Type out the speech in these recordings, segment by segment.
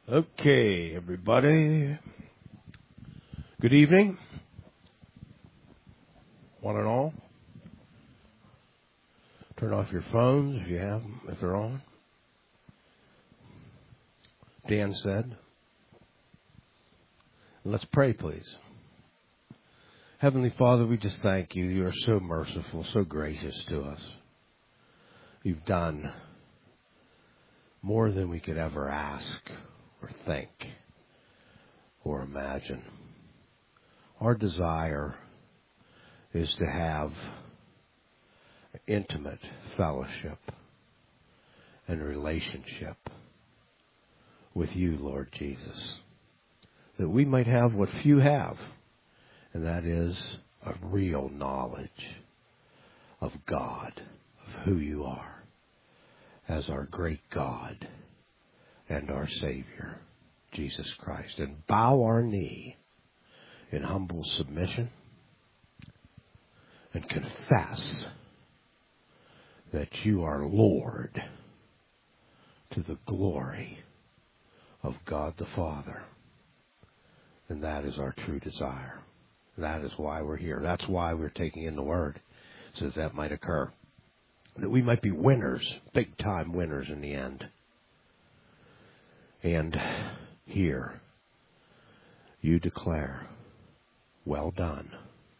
Okay, everybody. Good evening, one and all. Turn off your phones if you have them, if they're on. Dan said. Let's pray, please. Heavenly Father, we just thank you. You are so merciful, so gracious to us. You've done more than we could ever ask or think or imagine. Our desire is to have intimate fellowship and relationship with you, Lord Jesus, that we might have what few have, and that is a real knowledge of God, of who you are as our great God and our Savior, Jesus Christ, and bow our knee in humble submission and confess that you are Lord to the glory of God the Father. And that is our true desire. That is why we're here. That's why we're taking in the Word, so that might occur. That we might be winners, big-time winners in the end. And here, you declare, well done,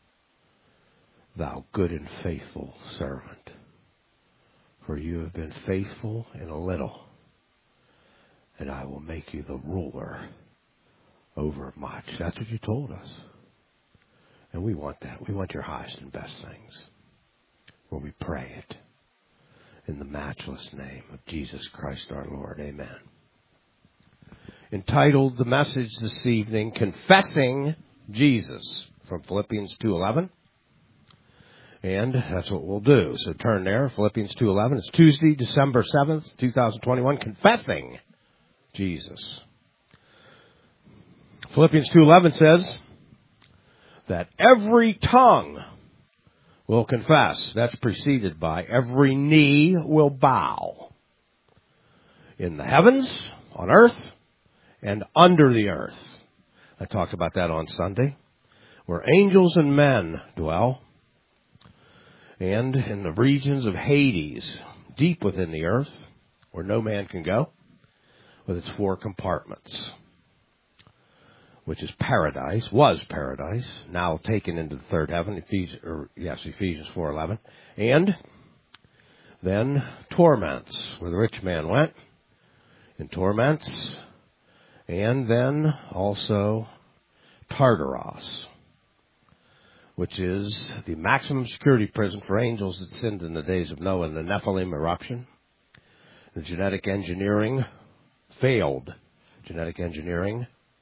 thou good and faithful servant. For you have been faithful in a little, and I will make you the ruler over much. That's what you told us. And we want that. We want your highest and best things. For we pray it in the matchless name of Jesus Christ our Lord. Amen. Entitled the message this evening, Confessing Jesus, from Philippians 2:11. And that's what we'll do. So turn there, Philippians 2:11. It's Tuesday, December 7th, 2021, Confessing Jesus. Philippians 2:11 says that every tongue will confess. That's preceded by every knee will bow. In the heavens, on earth, and under the earth. I talked about that on Sunday. Where angels and men dwell. And in the regions of Hades, deep within the earth, where no man can go, with its 4 compartments, which is paradise, was paradise, now taken into the third heaven, Ephesians 4:11, and then torments, where the rich man went, in torments, and then also Tartarus, which is the maximum security prison for angels that sinned in the days of Noah and the Nephilim eruption. The failed genetic engineering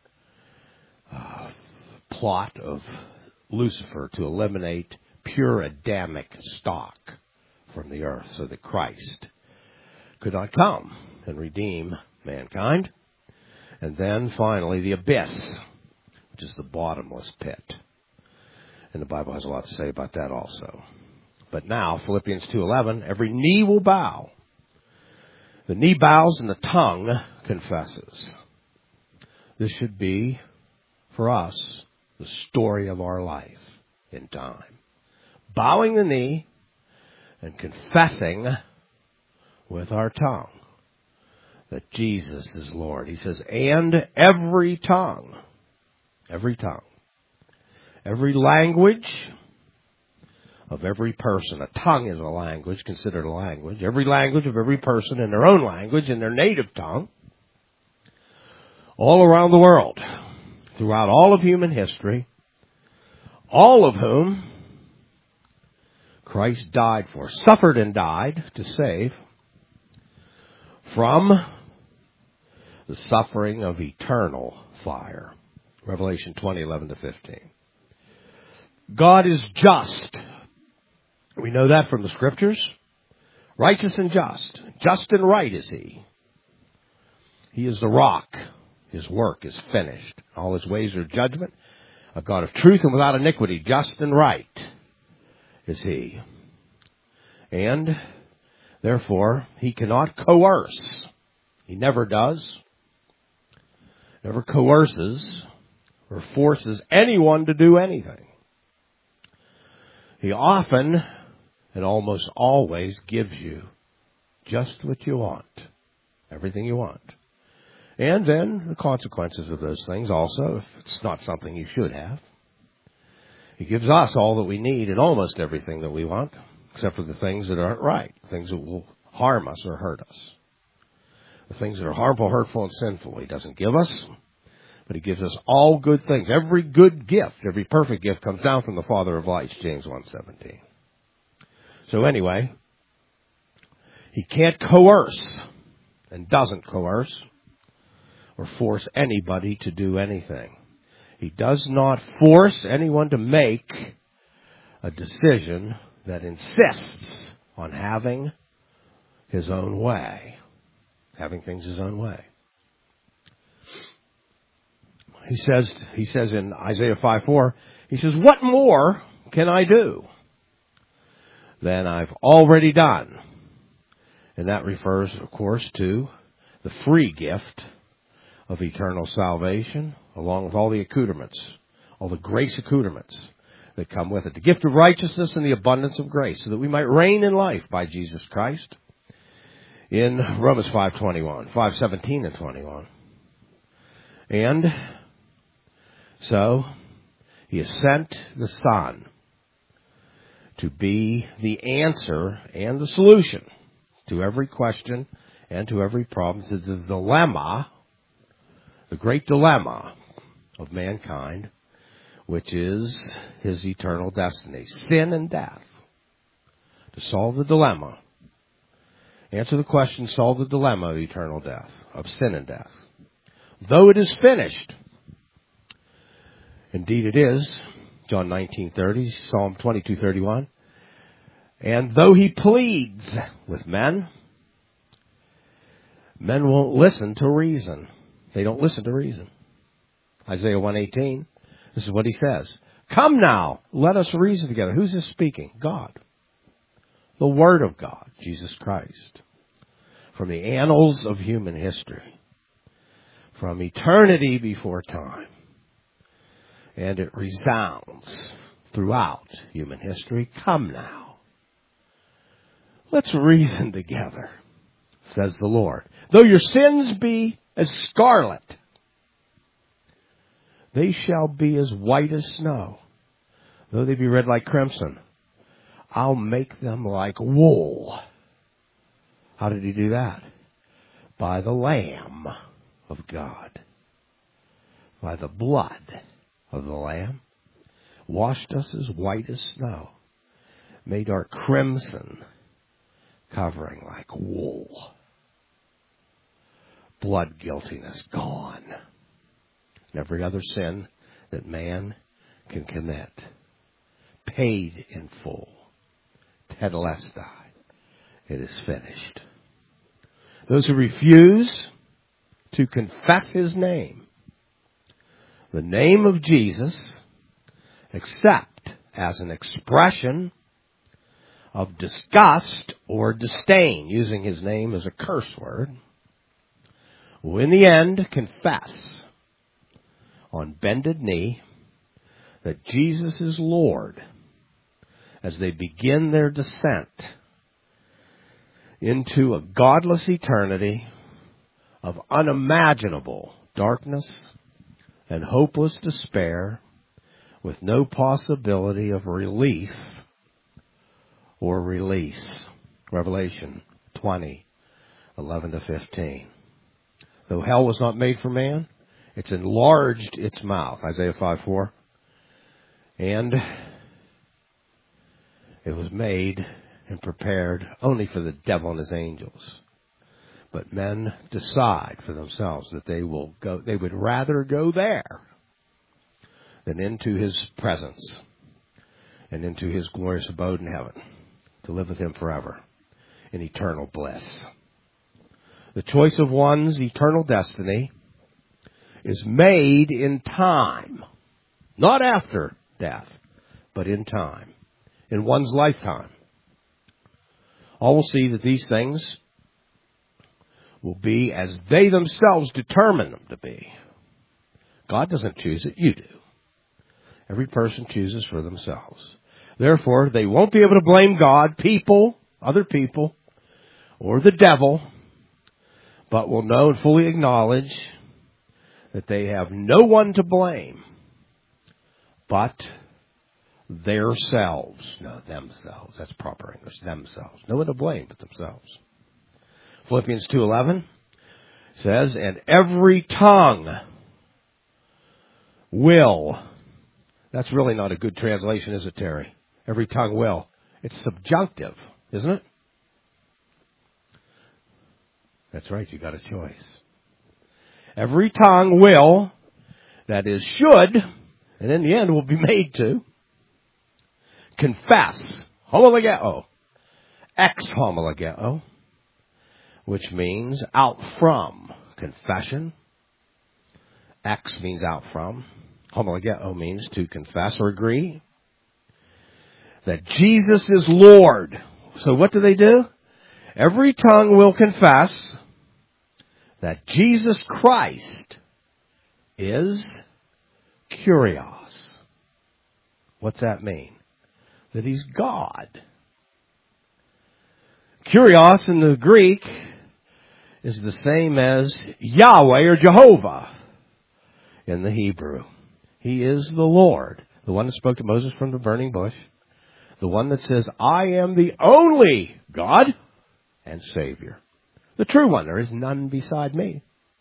plot of Lucifer to eliminate pure Adamic stock from the earth so that Christ could not come and redeem mankind. And then finally the abyss, which is the bottomless pit. And the Bible has a lot to say about that also. But now, Philippians 2:11, every knee will bow. The knee bows and the tongue confesses. This should be, for us, the story of our life in time. Bowing the knee and confessing with our tongue that Jesus is Lord. He says, and every tongue, every language of every person. A tongue is a language, considered a language. Every language of every person in their own language, in their native tongue, all around the world, throughout all of human history, all of whom Christ died for, suffered and died to save from the suffering of eternal fire. Revelation 20:11-15. God is just. We know that from the Scriptures. Righteous and just. Just and right is He. He is the rock. His work is finished. All His ways are judgment. A God of truth and without iniquity. Just and right is He. And therefore, He cannot coerce. He never does. never coerces or forces anyone to do anything. He often and almost always gives you just what you want, everything you want. And then the consequences of those things also, if it's not something you should have. He gives us all that we need and almost everything that we want, except for the things that aren't right, things that will harm us or hurt us. The things that are harmful, hurtful, and sinful, He doesn't give us, but He gives us all good things. Every good gift, every perfect gift comes down from the Father of lights, James 1:17. So anyway, He can't coerce and doesn't coerce or force anybody to do anything. He does not force anyone to make a decision that insists on having his own way, having things his own way. He says in Isaiah 5:4, he says, "What more can I do than I've already done?" And that refers, of course, to the free gift of eternal salvation, along with all the accoutrements, all the grace accoutrements that come with it. The gift of righteousness and the abundance of grace, so that we might reign in life by Jesus Christ. In Romans 5:21, 5:17 and 21. And so, He has sent the Son to be the answer and the solution to every question and to every problem, to the dilemma, the great dilemma of mankind, which is his eternal destiny, sin and death. To solve the dilemma, answer the question, solve the dilemma of eternal death, of sin and death. Though it is finished, indeed it is, John 19:30, Psalm 22:31, and though He pleads with men, men won't listen to reason. They don't listen to reason. Isaiah 1:18, this is what He says. "Come now, let us reason together." Who's this speaking? God. The Word of God, Jesus Christ. From the annals of human history. From eternity before time. And it resounds throughout human history. Come now. Let's reason together, says the Lord. Though your sins be as scarlet, they shall be as white as snow. Though they be red like crimson, I'll make them like wool. How did He do that? By the Lamb of God. By the blood of the Lamb. Washed us as white as snow. Made our crimson covering like wool. Blood guiltiness gone. And every other sin that man can commit, paid in full. Tetelestai. It is finished. Those who refuse to confess His name, the name of Jesus, except as an expression of disgust or disdain, using His name as a curse word, will in the end confess on bended knee that Jesus is Lord as they begin their descent into a godless eternity of unimaginable darkness and hopeless despair, with no possibility of relief or release. Revelation 20:11-15. Though hell was not made for man, it's enlarged its mouth. Isaiah 5:4. And it was made and prepared only for the devil and his angels. But men decide for themselves that they would rather go there than into His presence and into His glorious abode in heaven, to live with Him forever in eternal bliss. The choice of one's eternal destiny is made in time, not after death, but in time, in one's lifetime. All will see that these things will be as they themselves determine them to be. God doesn't choose it, you do. Every person chooses for themselves. Therefore, they won't be able to blame God, people, other people, or the devil, but will know and fully acknowledge that they have no one to blame but themselves. No, themselves. That's proper English. Themselves. No one to blame but themselves. Philippians 2:11 says, and every tongue will. That's really not a good translation, is it, Terry? Every tongue will. It's subjunctive, isn't it? That's right, you got a choice. Every tongue will, that is should, and in the end will be made to, confess, homologeo, ex homologeo, which means out from, confession. Ex means out from. Homologeo means to confess or agree that Jesus is Lord. So what do? Every tongue will confess that Jesus Christ is Kyrios. What's that mean? That he's God. Kyrios in the Greek is the same as Yahweh or Jehovah in the Hebrew. He is the Lord, the one that spoke to Moses from the burning bush, the one that says, I am the only God and Savior. The true one, there is none beside me.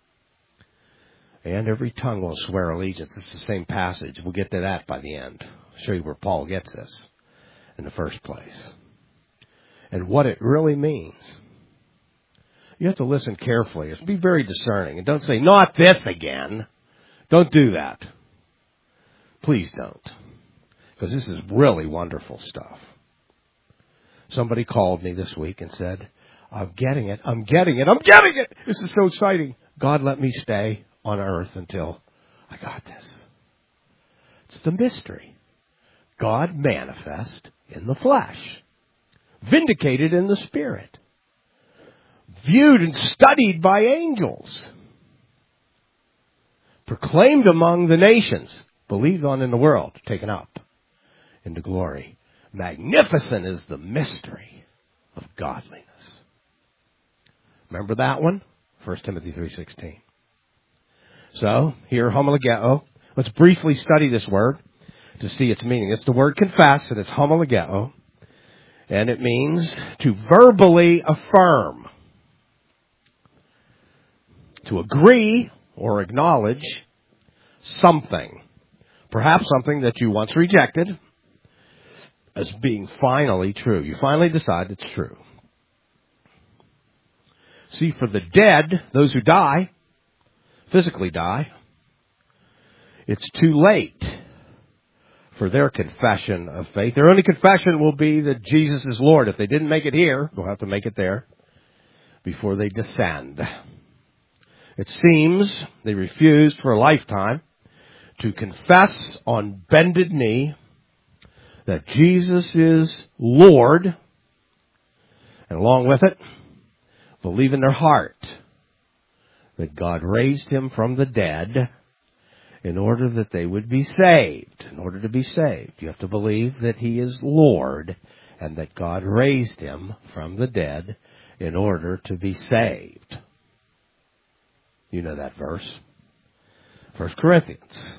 And every tongue will swear allegiance. It's the same passage. We'll get to that by the end. I'll show you where Paul gets this in the first place. And what it really means. You have to listen carefully. Be very discerning. And don't say, not this again. Don't do that. Please don't. Because this is really wonderful stuff. Somebody called me this week and said, I'm getting it. This is so exciting. God let me stay on earth until I got this. It's the mystery. God manifest in the flesh. Vindicated in the spirit. Viewed and studied by angels. Proclaimed among the nations. Believed on in the world. Taken up into glory. Magnificent is the mystery of godliness. Remember that one? 1 Timothy 3:16. So, here, homologeo. Let's briefly study this word to see its meaning. It's the word confess, and it's homologeo. And it means to verbally affirm. To agree or acknowledge something. Perhaps something that you once rejected as being finally true. You finally decide it's true. See, for the dead, those who die, physically die, it's too late for their confession of faith. Their only confession will be that Jesus is Lord. If they didn't make it here, they'll have to make it there before they descend. It seems they refused for a lifetime to confess on bended knee that Jesus is Lord, and along with it, believe in their heart that God raised him from the dead in order that they would be saved. In order to be saved, you have to believe that he is Lord and that God raised him from the dead in order to be saved. You know that verse. 1 Corinthians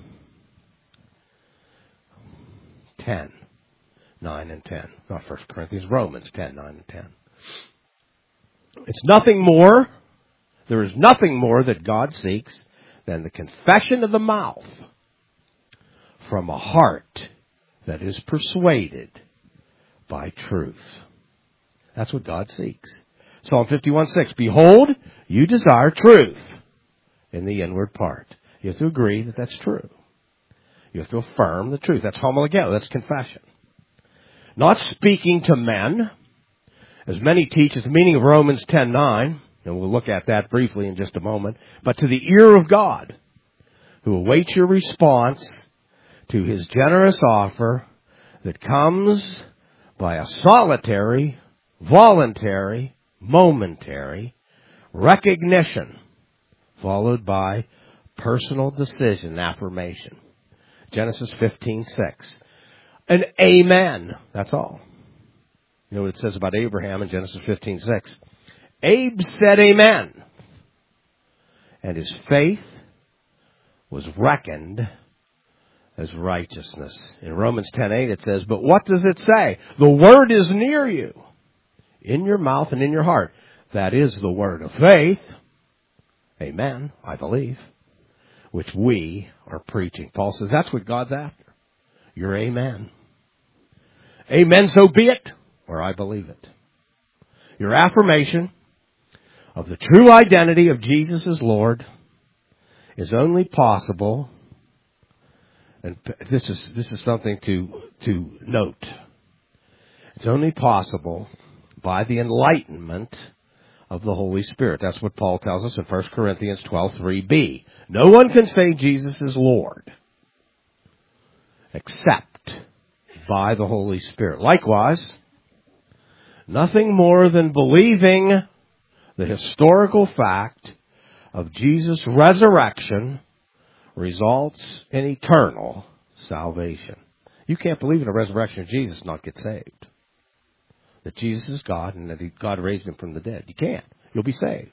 10, 9 and 10. Not 1 Corinthians, Romans 10, 9 and 10. It's nothing more, there is nothing more that God seeks than the confession of the mouth from a heart that is persuaded by truth. That's what God seeks. Psalm 51:6, behold, you desire truth in the inward part. You have to agree that that's true. You have to affirm the truth. That's homologeo. That's confession. Not speaking to men, as many teach, is the meaning of Romans 10:9, and we'll look at that briefly in just a moment, but to the ear of God, who awaits your response to his generous offer that comes by a solitary, voluntary, momentary recognition, followed by Personal decision, affirmation. Genesis 15:6. An amen. That's all. You know what it says about Abraham in Genesis 15:6? Abe said amen. And his faith was reckoned as righteousness. In Romans 10:8 it says, but what does it say? The word is near you, in your mouth and in your heart. That is the word of faith. Amen, I believe. Which we are preaching. Paul says that's what God's after. Your amen. Amen, so be it, or I believe it. Your affirmation of the true identity of Jesus as Lord is only possible, and this is something to note. It's only possible by the enlightenment of the Holy Spirit. That's what Paul tells us in 1 Corinthians 12:3b. No one can say Jesus is Lord except by the Holy Spirit. Likewise, nothing more than believing the historical fact of Jesus' resurrection results in eternal salvation. You can't believe in the resurrection of Jesus and not get saved. That Jesus is God and that God raised him from the dead. You can't. You'll be saved.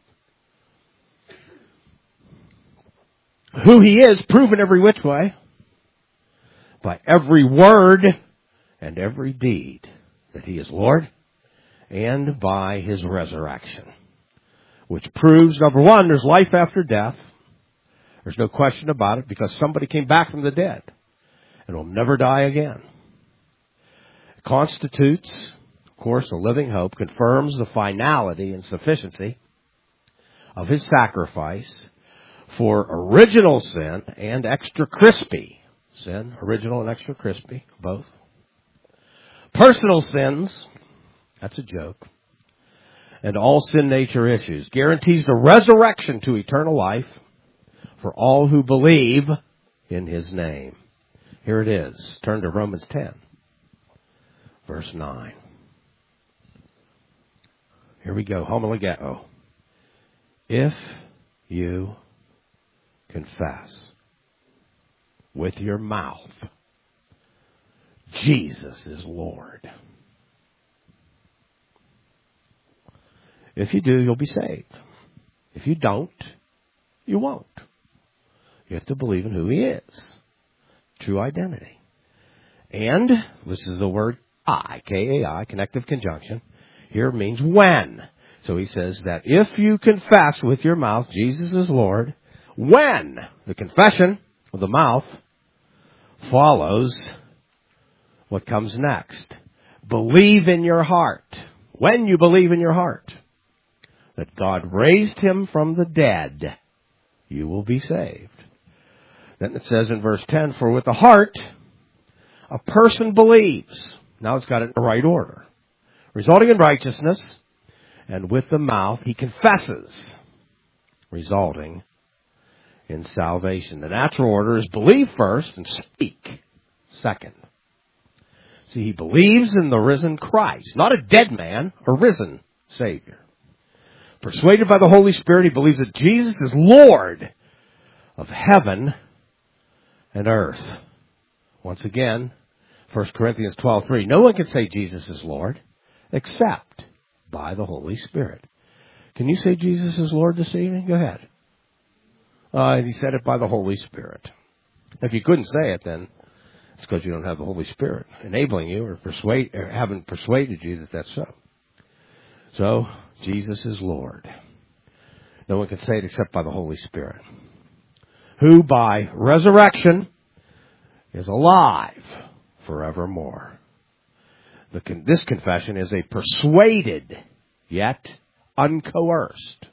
Who he is, proven every which way, by every word and every deed, that he is Lord, and by his resurrection. Which proves, number one, there's life after death. There's no question about it, because somebody came back from the dead and will never die again. It constitutes, of course, a living hope, confirms the finality and sufficiency of his sacrifice for original sin and extra crispy sin. Original and extra crispy, both. Personal sins, that's a joke. And all sin nature issues. Guarantees the resurrection to eternal life for all who believe in his name. Here it is. Turn to Romans 10, verse 9. Here we go. Homologeo. If you confess with your mouth Jesus is Lord. If you do, you'll be saved. If you don't, you won't. You have to believe in who he is. True identity. And, this is the word I, K-A-I, connective conjunction, here means when. So he says that if you confess with your mouth Jesus is Lord, when the confession of the mouth follows what comes next. Believe in your heart. When you believe in your heart that God raised him from the dead, you will be saved. Then it says in verse 10, for with the heart a person believes. Now it's got it in the right order. Resulting in righteousness, and with the mouth he confesses, resulting in salvation. The natural order is believe first and speak second. See, he believes in the risen Christ, not a dead man, a risen Savior. Persuaded by the Holy Spirit, he believes that Jesus is Lord of heaven and earth. Once again, 1 Corinthians 12:3. No one can say Jesus is Lord except by the Holy Spirit. Can you say Jesus is Lord this evening? Go ahead. He said it by the Holy Spirit. If you couldn't say it, then it's because you don't have the Holy Spirit enabling you or haven't persuaded you that that's so. So, Jesus is Lord. No one can say it except by the Holy Spirit, who by resurrection is alive forevermore. This confession is a persuaded yet uncoerced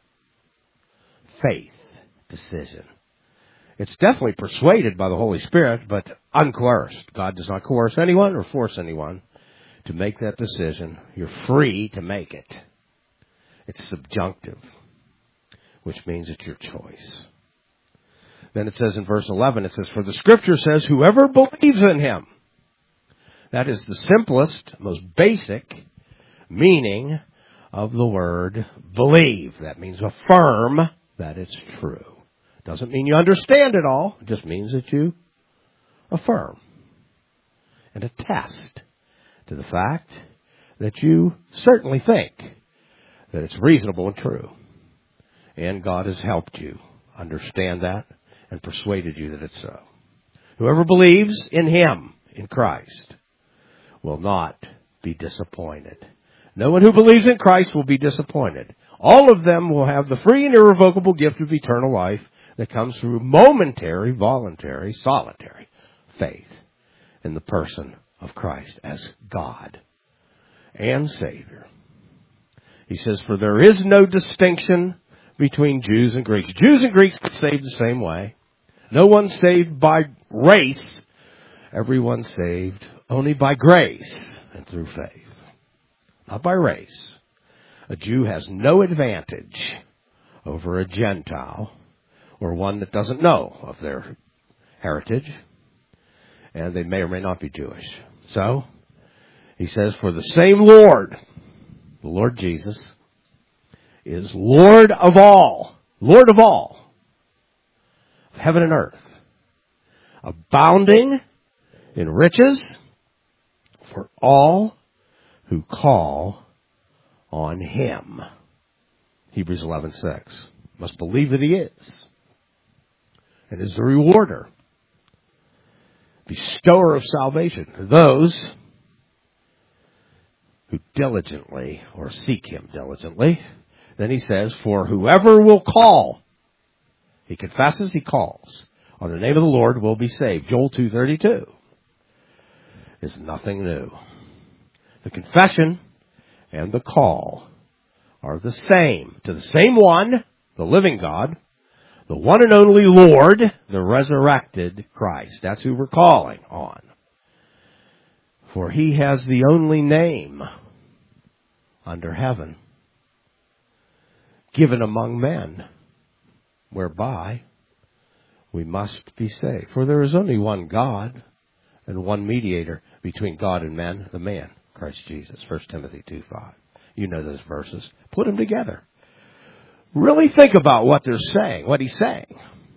faith decision. It's definitely persuaded by the Holy Spirit, but uncoerced. God does not coerce anyone or force anyone to make that decision. You're free to make it. It's subjunctive, which means it's your choice. Then it says in verse 11, it says, for the Scripture says, whoever believes in him. That is the simplest, most basic meaning of the word believe. That means affirm that it's true. Doesn't mean you understand it all. It just means that you affirm and attest to the fact that you certainly think that it's reasonable and true. And God has helped you understand that and persuaded you that it's so. Whoever believes in Him, in Christ, will not be disappointed. No one who believes in Christ will be disappointed. All of them will have the free and irrevocable gift of eternal life that comes through momentary, voluntary, solitary faith in the person of Christ as God and Savior. He says, for there is no distinction between Jews and Greeks. Jews and Greeks get saved the same way. No one's saved by race. Everyone's saved only by grace and through faith. Not by race. A Jew has no advantage over a Gentile or one that doesn't know of their heritage. And they may or may not be Jewish. So, he says, for the same Lord, the Lord Jesus, is Lord of all, of heaven and earth, abounding in riches for all who call on Him. Hebrews 11:6. Must believe that He is, and is the rewarder, bestower of salvation to those who diligently or seek Him diligently. Then he says, for whoever will call, he confesses, he calls, on the name of the Lord will be saved. Joel 2:32 is nothing new. The confession and the call are the same, to the same one, the living God, the one and only Lord, the resurrected Christ. That's who we're calling on. For He has the only name under heaven given among men whereby we must be saved. For there is only one God and one mediator between God and men, the man, Christ Jesus. 1 Timothy 2:5. You know those verses. Put them together. Really think about what they're saying, what he's saying.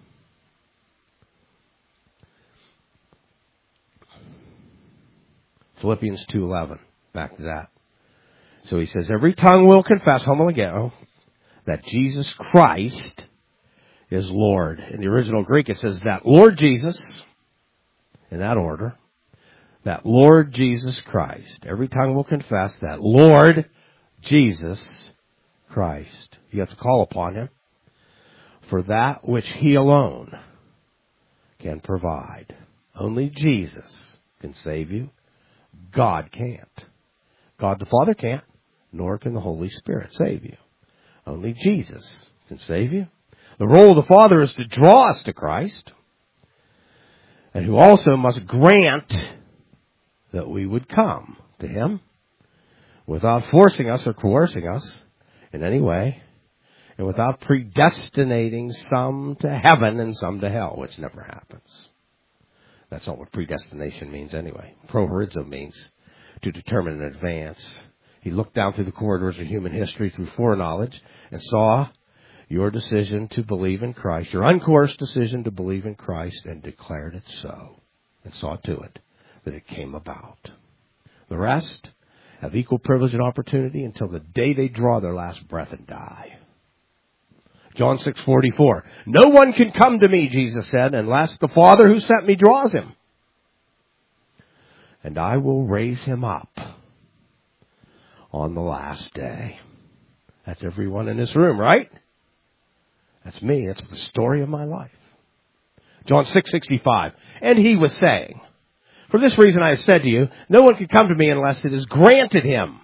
Philippians 2:11. Back to that. So he says, every tongue will confess, homologeo, that Jesus Christ is Lord. In the original Greek, it says that Lord Jesus, in that order, that Lord Jesus Christ. Every tongue will confess that Lord Jesus Christ. You have to call upon Him for that which He alone can provide. Only Jesus can save you. God can't. God the Father can't, nor can the Holy Spirit save you. Only Jesus can save you. The role of the Father is to draw us to Christ, and who also must grant that we would come to Him without forcing us or coercing us in any way, and without predestinating some to heaven and some to hell, which never happens. That's not what predestination means anyway. Prohorizo means to determine in advance. He looked down through the corridors of human history through foreknowledge and saw your decision to believe in Christ, your uncoerced decision to believe in Christ, and declared it so, and saw to it that it came about. The rest have equal privilege and opportunity until the day they draw their last breath and die. John 6:44. No one can come to me, Jesus said, unless the Father who sent me draws him. And I will raise him up on the last day. That's everyone in this room, right? That's me. That's the story of my life. John 6:65. And he was saying, for this reason I have said to you, no one can come to me unless it is granted him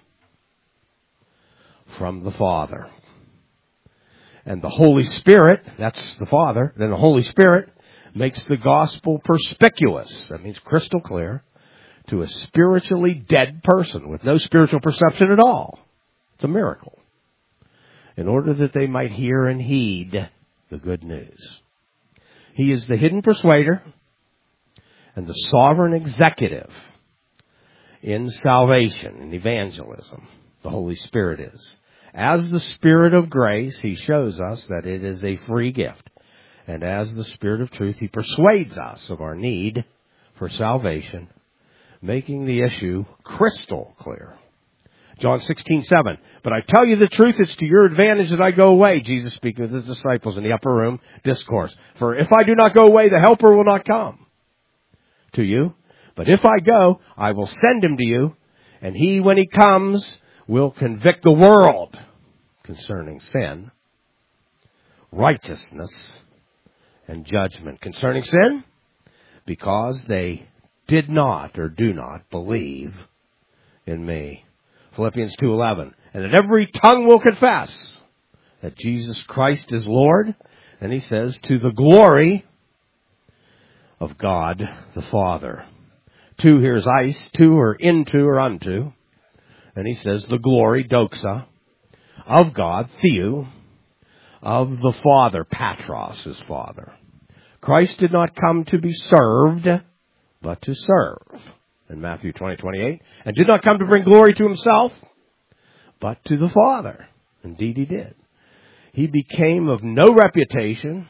from the Father. And the Holy Spirit, that's the Father, then the Holy Spirit makes the gospel perspicuous. That means crystal clear to a spiritually dead person with no spiritual perception at all. It's a miracle. In order that they might hear and heed the good news. He is the hidden persuader and the sovereign executive in salvation and evangelism. The Holy Spirit is. As the Spirit of grace, He shows us that it is a free gift And as the Spirit of truth, He persuades us of our need for salvation, making the issue crystal clear. John 16:7. But I tell you the truth, it's to your advantage that I go away. Jesus speaking with His disciples in the upper room discourse. For if I do not go away, the Helper will not come to you. But if I go, I will send Him to you. And He, when He comes, will convict the world concerning sin, righteousness, and judgment. Concerning sin, because they did not or do not believe in me. Philippians 2:11. And that every tongue will confess that Jesus Christ is Lord. And he says, to the glory of God the Father. To here is ice, to or into or unto. And he says, the glory, doxa, of God, theou, of the Father, patros, his Father. Christ did not come to be served, but to serve. In Matthew 20:28, and did not come to bring glory to himself, but to the Father. Indeed he did. He became of no reputation,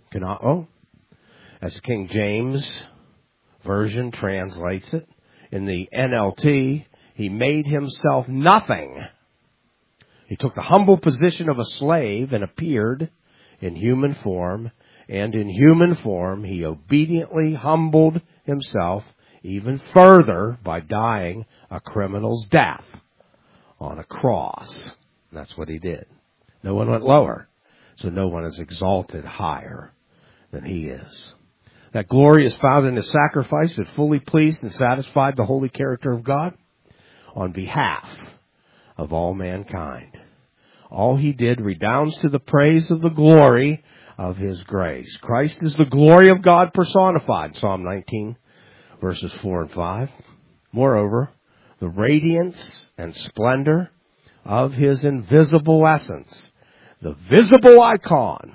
as King James Version translates it. In the NLT, he made himself nothing. He took the humble position of a slave and appeared in human form, and in human form he obediently humbled himself even further by dying a criminal's death on a cross. That's what he did. No one went lower, so no one is exalted higher than he is. That glory is found in his sacrifice that fully pleased and satisfied the holy character of God on behalf of all mankind. All he did redounds to the praise of the glory of his grace. Christ is the glory of God personified, Psalm 19. Verses 4 and 5. Moreover, the radiance and splendor of his invisible essence, the visible icon,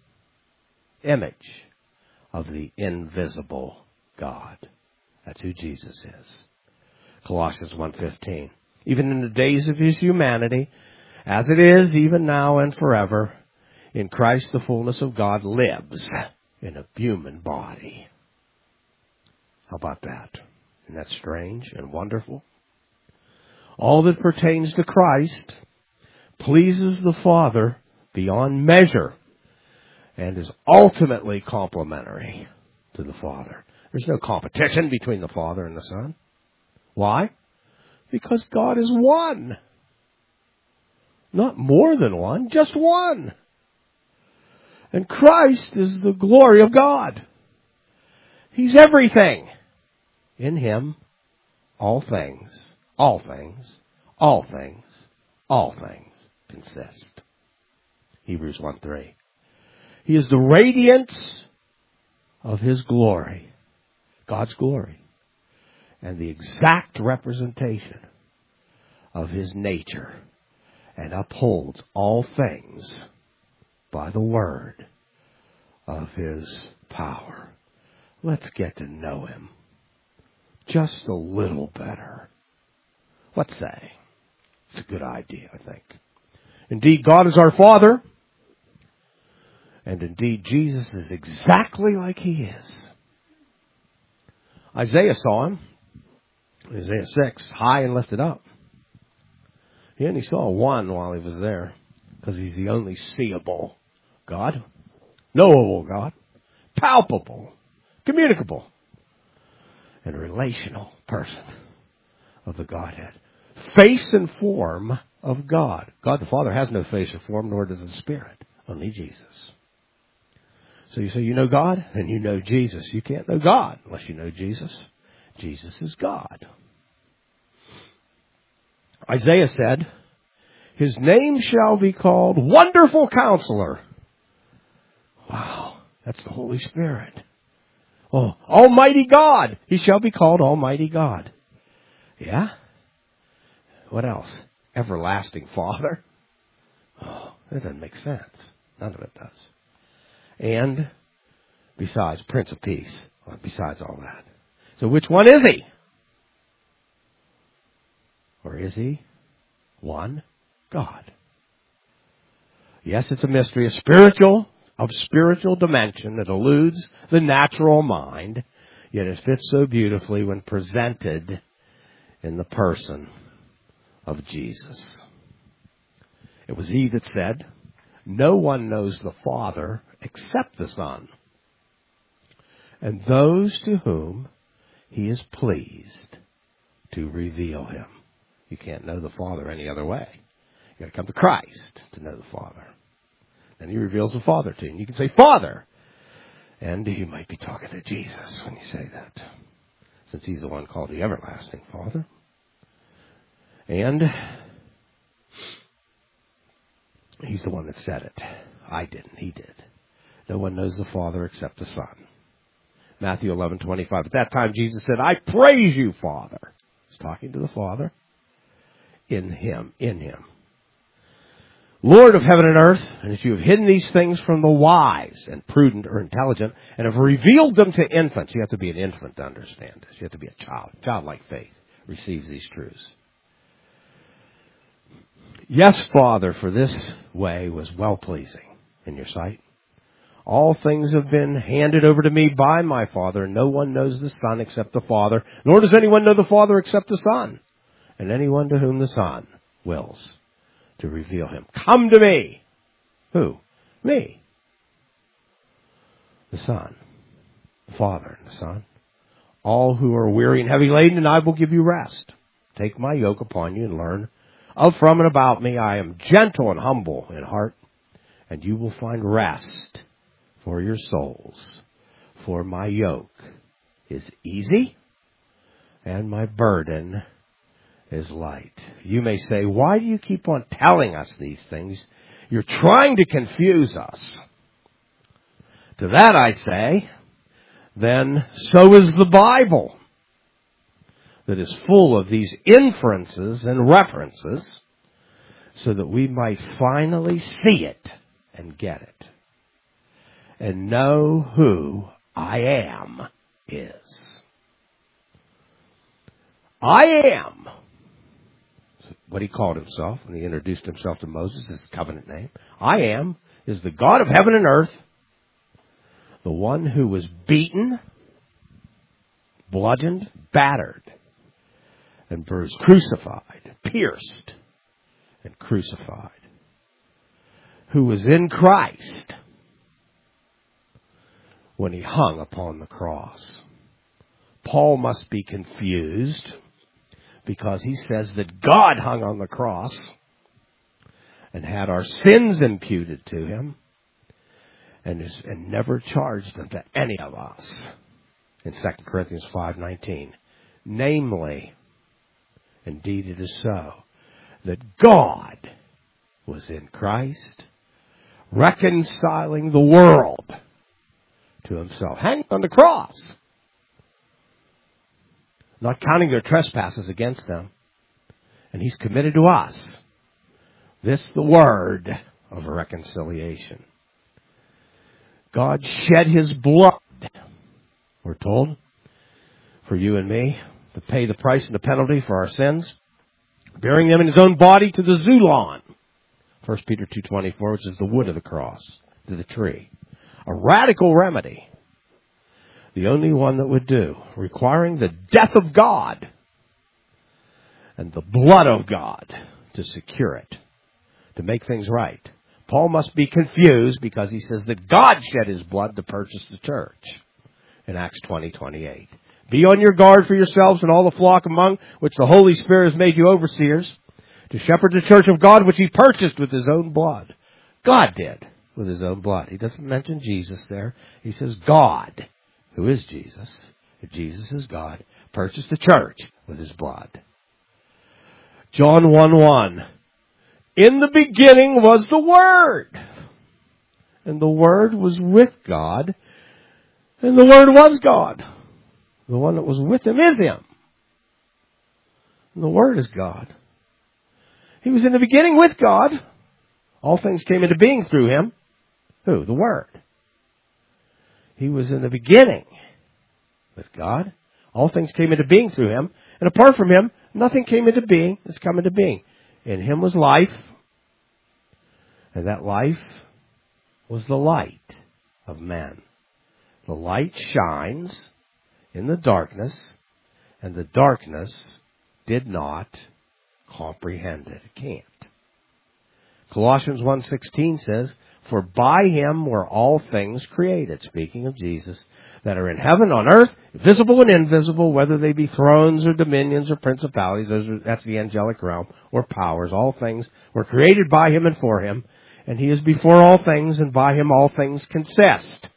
image of the invisible God. That's who Jesus is. Colossians 1:15. Even in the days of his humanity, as it is even now and forever, in Christ the fullness of God lives in a human body. How about that? Isn't that strange and wonderful? All that pertains to Christ pleases the Father beyond measure and is ultimately complementary to the Father. There's no competition between the Father and the Son. Why? Because God is one. Not more than one, just one. And Christ is the glory of God. He's everything. In him, all things consist. Hebrews 1:3. He is the radiance of his glory, God's glory, and the exact representation of his nature, and upholds all things by the word of his power. Let's get to know him just a little better. What say? It's a good idea, I think. Indeed, God is our Father. And indeed, Jesus is exactly like he is. Isaiah saw him. Isaiah 6, high and lifted up. He only saw one while he was there, because he's the only seeable God, knowable God, palpable, communicable, and relational person of the Godhead. Face and form of God. God the Father has no face or form, nor does the Spirit. Only Jesus. So you say you know God, and you know Jesus. You can't know God unless you know Jesus. Jesus is God. Isaiah said, his name shall be called Wonderful Counselor. Wow, that's the Holy Spirit. Oh, Almighty God. He shall be called Almighty God. Yeah? What else? Everlasting Father. Oh, that doesn't make sense. None of it does. And besides, Prince of Peace. Besides all that. So which one is he? Or is he one God? Yes, it's a mystery, a spiritual of spiritual dimension that eludes the natural mind, yet it fits so beautifully when presented in the person of Jesus. It was he that said, "No one knows the Father except the Son, and those to whom he is pleased to reveal him." You can't know the Father any other way. You got to come to Christ to know the Father. Then he reveals the Father to you. And you can say, "Father." And you might be talking to Jesus when you say that, since he's the one called the everlasting Father. And he's the one that said it. I didn't. He did. No one knows the Father except the Son. Matthew 11:25. At that time, Jesus said, "I praise you, Father." He's talking to the Father. In him. Lord of heaven and earth, and that you have hidden these things from the wise and prudent or intelligent, and have revealed them to infants. You have to be an infant to understand this. You have to be a child. Childlike faith receives these truths. Yes, Father, for this way was well-pleasing in your sight. All things have been handed over to me by my Father, and no one knows the Son except the Father, nor does anyone know the Father except the Son, and anyone to whom the Son wills to reveal him. Come to me. Who? Me. The Son. The Father and the Son. All who are weary and heavy laden, and I will give you rest. Take my yoke upon you and learn of from and about me. I am gentle and humble in heart, and you will find rest for your souls. For my yoke is easy, and my burden is light. You may say, "Why do you keep on telling us these things? You're trying to confuse us." To that I say, then so is the Bible, that is full of these inferences and references, so that we might finally see it and get it, and know who I am is. I am. What he called himself when he introduced himself to Moses, his covenant name. I am is the God of heaven and earth, the one who was beaten, bludgeoned, battered, and bruised, crucified, pierced, and crucified, who was in Christ when he hung upon the cross. Paul must be confused, because he says that God hung on the cross and had our sins imputed to him and never charged them to any of us in 2 Corinthians 5:19. Namely, indeed it is so, that God was in Christ, reconciling the world to himself, hanging on the cross, not counting their trespasses against them. And he's committed to us this, the word of reconciliation. God shed his blood, we're told, for you and me, to pay the price and the penalty for our sins, bearing them in his own body to the Zulon. 1 Peter 2:24, which is the wood of the cross, to the tree. A radical remedy. The only one that would do, requiring the death of God and the blood of God to secure it, to make things right. Paul must be confused because he says that God shed his blood to purchase the church in Acts 20:28. Be on your guard for yourselves and all the flock among which the Holy Spirit has made you overseers, to shepherd the church of God which he purchased with his own blood. God did with his own blood. He doesn't mention Jesus there. He says God, who is Jesus, if Jesus is God, purchased the church with his blood. John 1:1. In the beginning was the Word, and the Word was with God, and the Word was God. The one that was with him is him. And the Word is God. He was in the beginning with God. All things came into being through him. Who? The Word. He was in the beginning with God. All things came into being through him. And apart from him, nothing came into being that's come into being. In him was life. And that life was the light of men. The light shines in the darkness, and the darkness did not comprehend it. It can't. Colossians 1:16 says, "For by him were all things created," speaking of Jesus, "that are in heaven, on earth, visible and invisible, whether they be thrones or dominions or principalities," that's the angelic realm, or powers. All things were created by him and for him, and he is before all things, and by him all things consist.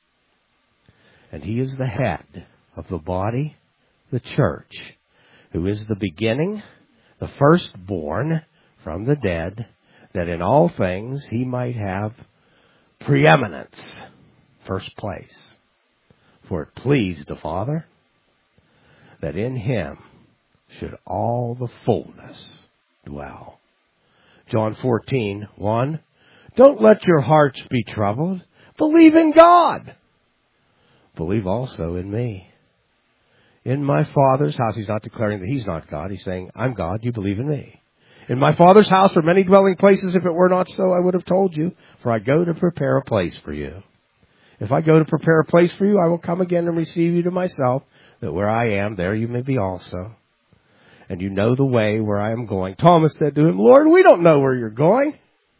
And he is the head of the body, the church, who is the beginning, the firstborn from the dead, that in all things he might have preeminence, first place. For it pleased the Father that in him should all the fullness dwell. John 14:1, "Don't let your hearts be troubled. Believe in God. Believe also in me. In my Father's house," he's not declaring that he's not God. He's saying, "I'm God, you believe in me. In my Father's house are many dwelling places. If it were not so, I would have told you, for I go to prepare a place for you. If I go to prepare a place for you, I will come again and receive you to myself, that where I am, there you may be also. And you know the way where I am going." Thomas said to him, "Lord, we don't know where you're going.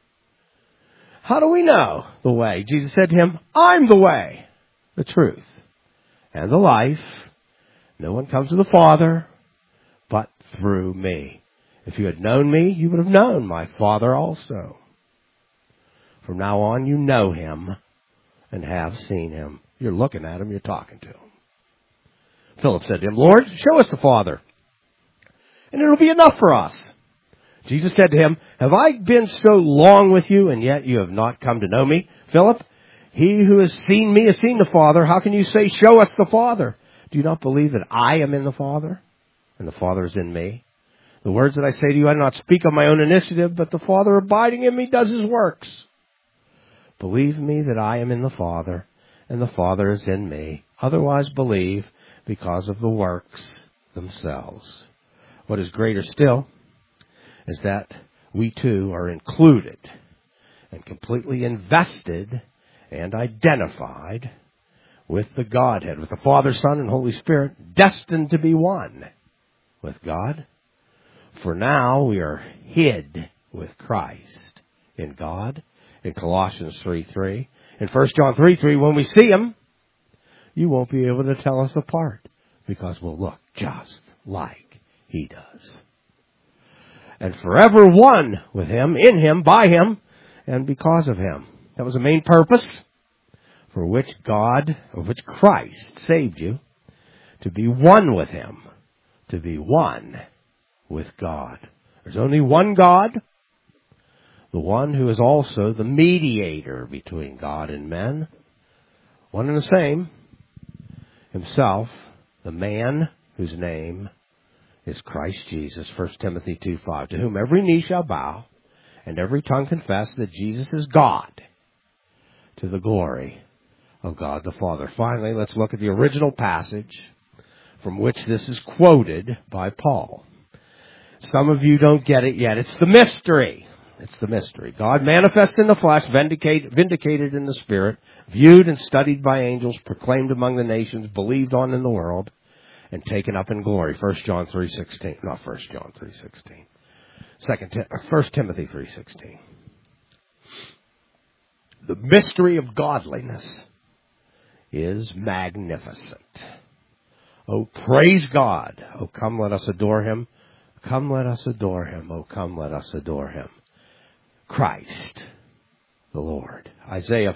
How do we know the way?" Jesus said to him, "I'm the way, the truth, and the life. No one comes to the Father but through me. If you had known me, you would have known my Father also. From now on, you know him and have seen him." You're looking at him, you're talking to him. Philip said to him, "Lord, show us the Father, and it'll be enough for us." Jesus said to him, "Have I been so long with you, and yet you have not come to know me? Philip, he who has seen me has seen the Father. How can you say, 'Show us the Father'? Do you not believe that I am in the Father, and the Father is in me? The words that I say to you, I do not speak on my own initiative, but the Father abiding in me does his works. Believe me that I am in the Father, and the Father is in me. Otherwise believe because of the works themselves." What is greater still is that we too are included and completely invested and identified with the Godhead, with the Father, Son, and Holy Spirit, destined to be one with God. For now we are hid with Christ in God, in Colossians 3:3. In 1 John 3:3, when we see him, you won't be able to tell us apart, because we'll look just like he does. And forever one with him, in him, by him, and because of him. That was the main purpose for which Christ saved you, to be one with him, to be one with God. There's only one God, the one who is also the mediator between God and men, one and the same, himself, the man whose name is Christ Jesus. 1 Timothy 2:5, "To whom every knee shall bow, and every tongue confess that Jesus is God, to the glory of God the Father." Finally, let's look at the original passage from which this is quoted by Paul. Some of you don't get it yet. It's the mystery. It's the mystery. God manifest in the flesh, vindicated in the Spirit, viewed and studied by angels, proclaimed among the nations, believed on in the world, and taken up in glory. 1 John 3:16. Not 1 John 3:16. 1 Timothy 3:16. The mystery of godliness is magnificent. Oh, praise God. Oh, come, let us adore him. Come, let us adore him. Oh, come, let us adore him. Christ, the Lord. Isaiah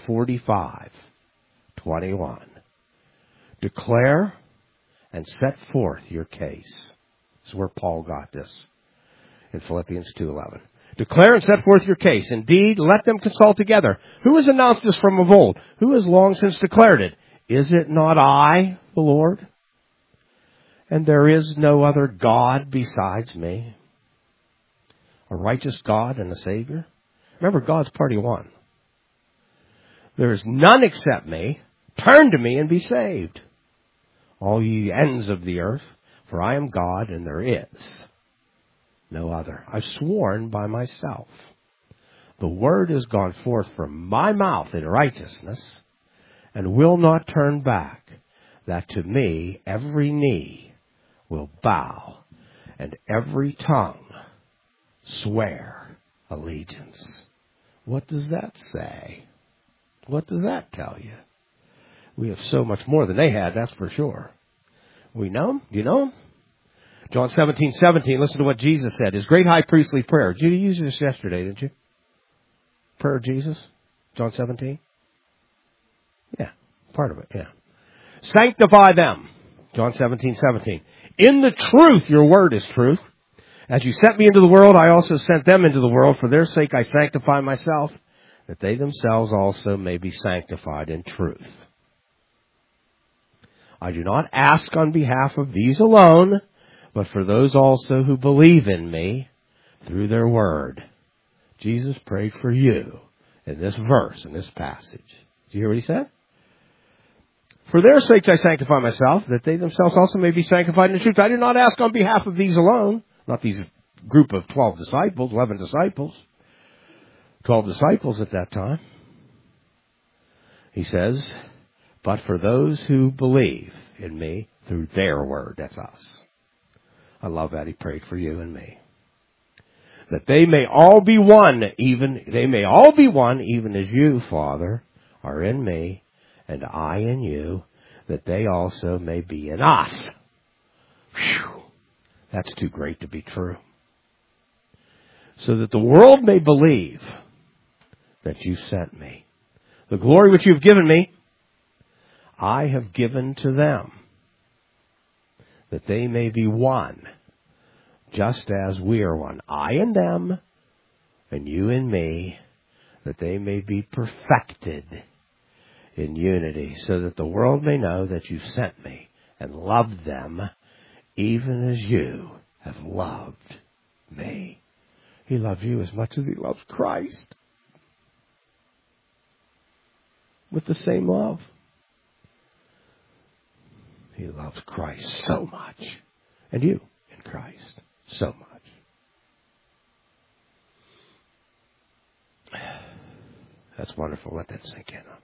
45:21. Declare and set forth your case. This is where Paul got this in Philippians 2:11. Declare and set forth your case. Indeed, let them consult together. Who has announced this from of old? Who has long since declared it? Is it not I, the Lord? And there is no other God besides me. A righteous God and a Savior. Remember, God's party one. There is none except me. Turn to me and be saved, all ye ends of the earth, for I am God and there is no other. I've sworn by myself, The word has gone forth from my mouth in righteousness, and will not turn back, that to me every knee will bow, and every tongue swear allegiance. What does that say? What does that tell you? We have so much more than they had, that's for sure. We know him? Do you know him? John 17:17, listen to what Jesus said. His great high priestly prayer. Did you use this yesterday, didn't you? Prayer of Jesus? John 17? Yeah, part of it, yeah. Sanctify them. John 17:17. In the truth, your word is truth. As you sent me into the world, I also sent them into the world. For their sake I sanctify myself, that they themselves also may be sanctified in truth. I do not ask on behalf of these alone, but for those also who believe in me through their word. Jesus prayed for you in this verse, in this passage. Do you hear what he said? For their sakes I sanctify myself, that they themselves also may be sanctified in the truth. I do not ask on behalf of these alone, not these group of 12 disciples, 11 disciples, 12 disciples at that time. He says, but for those who believe in me through their word. That's us. I love that he prayed for you and me. That they may all be one, even as you, Father, are in me, and I in you, that they also may be in us. Whew. That's too great to be true. So that the world may believe that you sent me. The glory which you have given me, I have given to them, that they may be one, just as we are one. I and them, and you and me, that they may be perfected in unity, so that the world may know that you sent me and loved them, even as you have loved me. He loves you as much as he loves Christ. With the same love. He loves Christ so much. And you in Christ so much. That's wonderful. Let that sink in.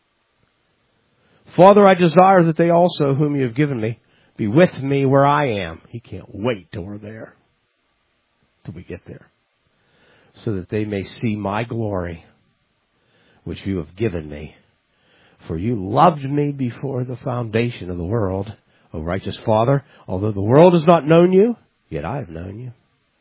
Father, I desire that they also, whom you have given me, be with me where I am. He can't wait till we're there. Till we get there. So that they may see my glory, which you have given me. For you loved me before the foundation of the world, O righteous Father. Although the world has not known you, yet I have known you.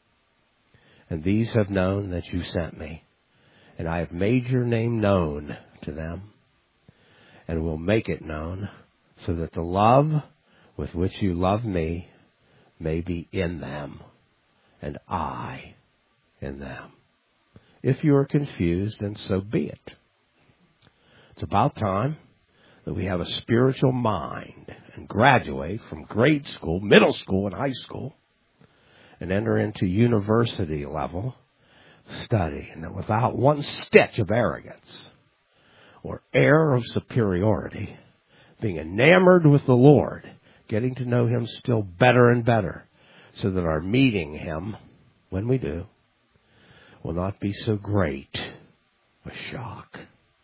And these have known that you sent me. And I have made your name known to them. And will make it known, so that the love with which you love me may be in them, and I in them. If you are confused, then so be it. It's about time that we have a spiritual mind and graduate from grade school, middle school, and high school, and enter into university level study, and that without one stitch of arrogance or air of superiority, being enamored with the Lord, getting to know him still better and better, so that our meeting him, when we do, will not be so great a shock.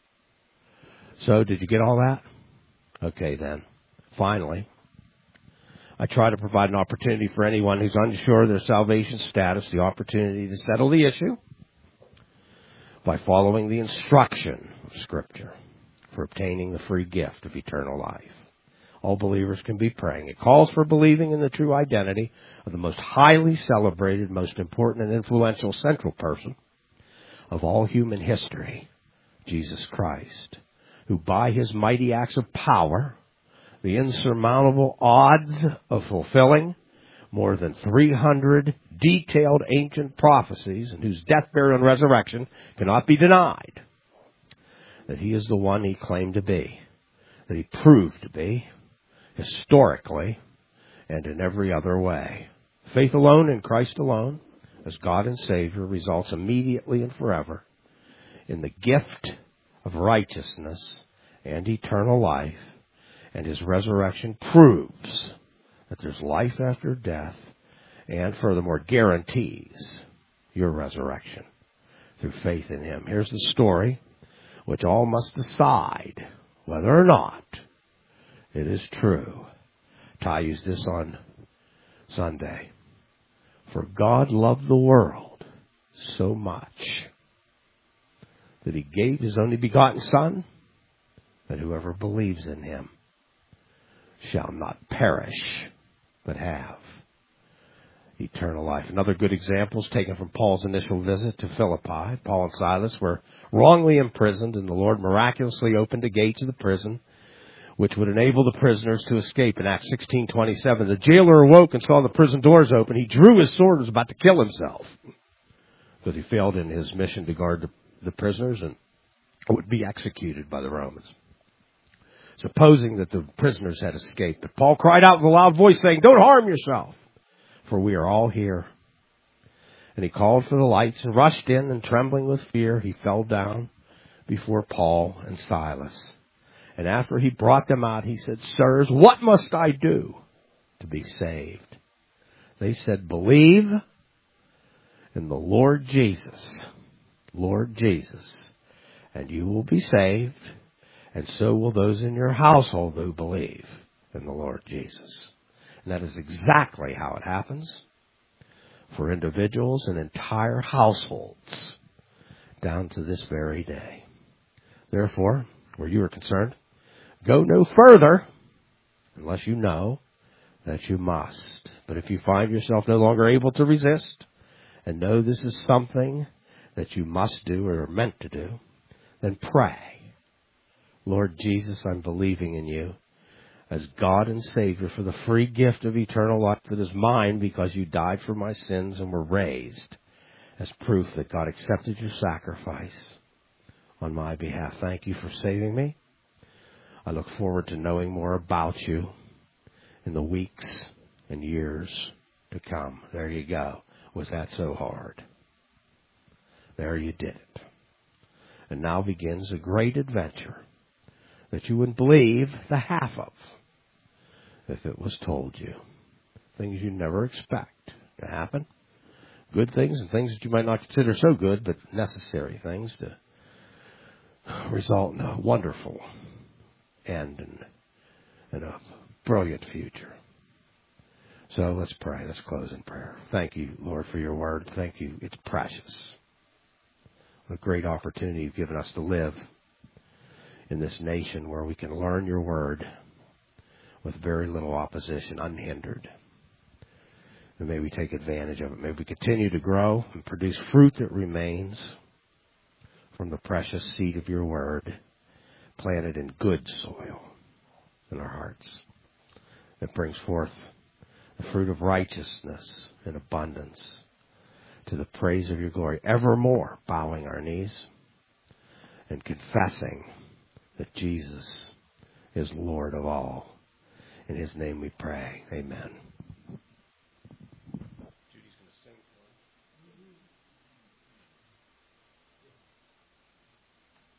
So, did you get all that? Okay, then. Finally, I try to provide an opportunity for anyone who's unsure of their salvation status, the opportunity to settle the issue by following the instruction of Scripture for obtaining the free gift of eternal life. All believers can be praying. It calls for believing in the true identity of the most highly celebrated, most important and influential central person of all human history, Jesus Christ, who by his mighty acts of power, the insurmountable odds of fulfilling more than 300 detailed ancient prophecies, and whose death, burial, and resurrection cannot be denied, that he is the one he claimed to be, that he proved to be, historically and in every other way. Faith alone in Christ alone, as God and Savior, results immediately and forever in the gift of righteousness and eternal life, and his resurrection proves that there's life after death, and furthermore guarantees your resurrection through faith in him. Here's the story which all must decide whether or not it is true. Ty used this on Sunday. For God loved the world so much that he gave his only begotten Son, that whoever believes in him shall not perish, but have eternal life. Another good example is taken from Paul's initial visit to Philippi. Paul and Silas were wrongly imprisoned, and the Lord miraculously opened the gates of the prison, which would enable the prisoners to escape. In Acts 16:27, the jailer awoke and saw the prison doors open. He drew his sword and was about to kill himself because he failed in his mission to guard the prisoners and would be executed by the Romans, supposing that the prisoners had escaped. But Paul cried out with a loud voice, saying, "Don't harm yourself, for we are all here." And he called for the lights and rushed in, and trembling with fear, he fell down before Paul and Silas. And after he brought them out, he said, "Sirs, what must I do to be saved?" They said, "Believe in the Lord Jesus, and you will be saved, and so will those in your household who believe in the Lord Jesus." And that is exactly how it happens for individuals and entire households down to this very day. Therefore, where you are concerned, go no further unless you know that you must. But if you find yourself no longer able to resist and know this is something that you must do or are meant to do, then pray, "Lord Jesus, I'm believing in you as God and Savior for the free gift of eternal life that is mine because you died for my sins and were raised as proof that God accepted your sacrifice on my behalf. Thank you for saving me. I look forward to knowing more about you in the weeks and years to come." There you go. Was that so hard? There you did it. And now begins a great adventure that you wouldn't believe the half of if it was told you. Things you never expect to happen. Good things and things that you might not consider so good, but necessary things to result in a wonderful end and a brilliant future. So let's pray. Let's close in prayer. Thank you, Lord, for your word. Thank you. It's precious. What a great opportunity you've given us to live in this nation where we can learn your word with very little opposition, unhindered. And may we take advantage of it. May we continue to grow and produce fruit that remains from the precious seed of your word, planted in good soil in our hearts, that brings forth the fruit of righteousness in abundance to the praise of your glory, evermore bowing our knees and confessing that Jesus is Lord of all. In his name we pray. Amen.